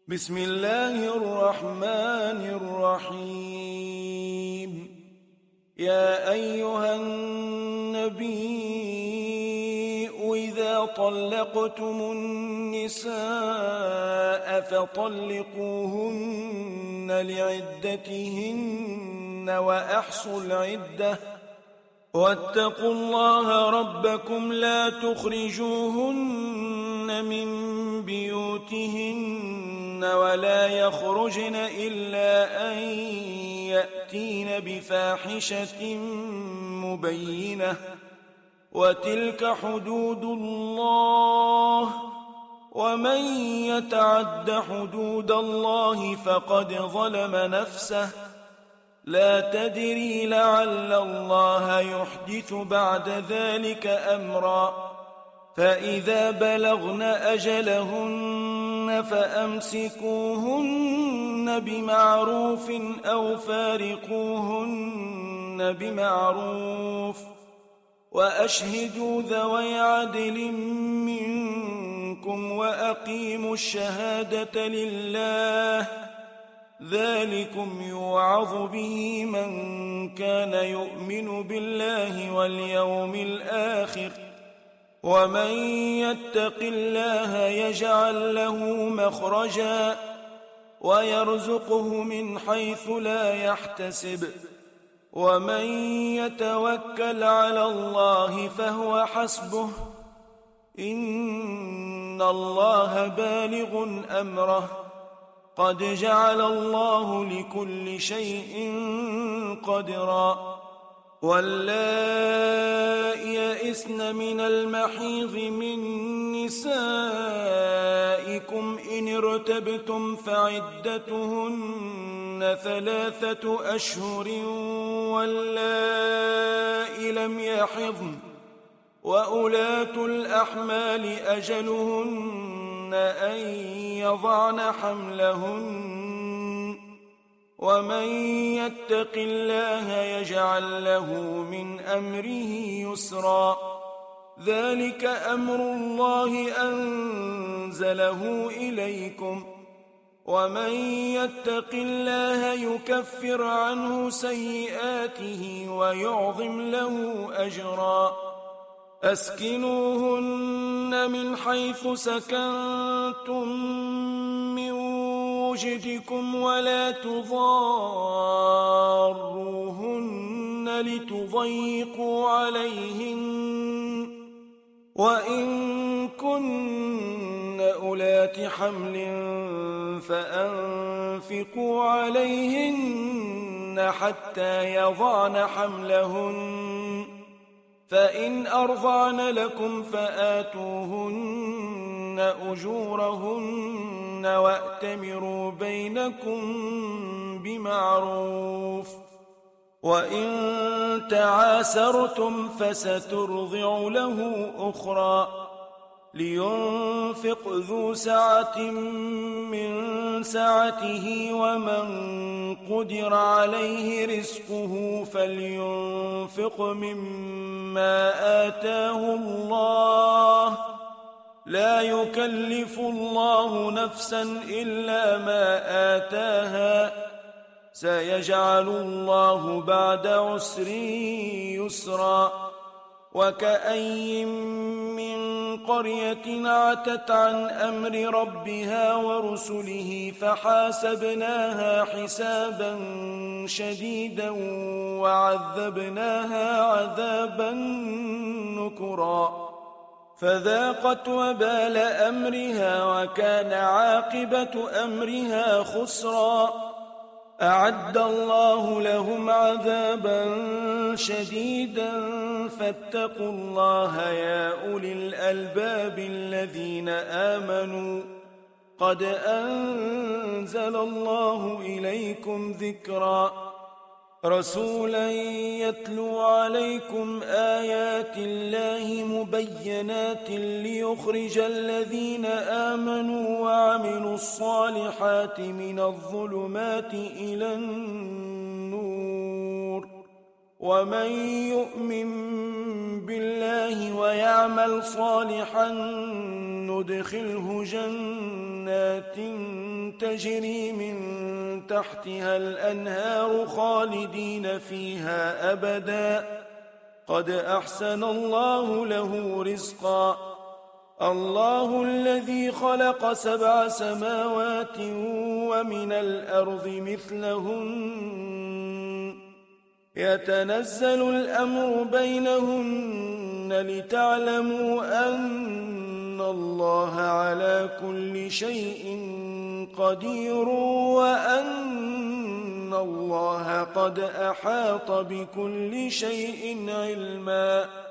بسم الله الرحمن الرحيم. يا أيها النبي إذا طلقتم النساء فطلقوهن لعدتهن وأحصوا العدة واتقوا الله ربكم لا تخرجوهن من بيوتهن ولا يخرجن إلا أن يأتين بفاحشة مبينة وتلك حدود الله ومن يتعد حدود الله فقد ظلم نفسه لا تدري لعل الله يحدث بعد ذلك أمرا فإذا بلغن أجلهن فأمسكوهن بمعروف أو فارقوهن بمعروف وأشهدوا ذوي عدل منكم وأقيموا الشهادة لله ذلكم يوعظ به من كان يؤمن بالله واليوم الآخر ومن يتق الله يجعل له مخرجا ويرزقه من حيث لا يحتسب ومن يتوكل على الله فهو حسبه إن الله بالغ أمره قد جعل الله لكل شيء قدرا واللائي يئسن من المحيض من نسائكم إن ارتبتم فعدتهن 3 أشهر واللائي لم يحضن وأولاة الأحمال أجلهن أن يضعن حملهن ومن يتق الله يجعل له من أمره يسرا ذلك أمر الله أنزله إليكم ومن يتق الله يكفر عنه سيئاته ويعظم له أجرا أسكنوهن من حيث سكنتم من وجدكم ولا تضاروهن لتضيقوا عليهن وإن كن أولات حمل فأنفقوا عليهن حتى يضعن حملهن فإن أرضعن لكم فآتوهن أجورهن وأتمروا بينكم بمعروف وإن تعاسرتم فسترضع له أخرى لينفق ذو سعة من سعته ومن قدر عليه رزقه فلينفق مما آتاه الله لا يكلف الله نفسا إلا ما آتاها سيجعل الله بعد عسر يسرا وكأي من قرية عتت عن أمر ربها ورسله فحاسبناها حسابا شديدا وعذبناها عذابا نكرا فذاقت وبال أمرها وكان عاقبة أمرها خسرا أعد الله لهم عذابا شديدا فاتقوا الله يا أولي الألباب الذين آمنوا قد أنزل الله إليكم ذكرا رسولا يتلو عليكم آيات الله مبينات ليخرج الذين آمنوا وعملوا الصالحات من الظلمات إلى النور ومن يؤمن بالله ويعمل صالحا ندخله جنات تجري من تحتها الأنهار خالدين فيها أبدا قد أحسن الله له رزقا الله الذي خلق 7 سماوات ومن الأرض مثلهن يتنزل الأمر بينهن لتعلموا أن الله على كل شيء قدير وأن الله قد أحاط بكل شيء علما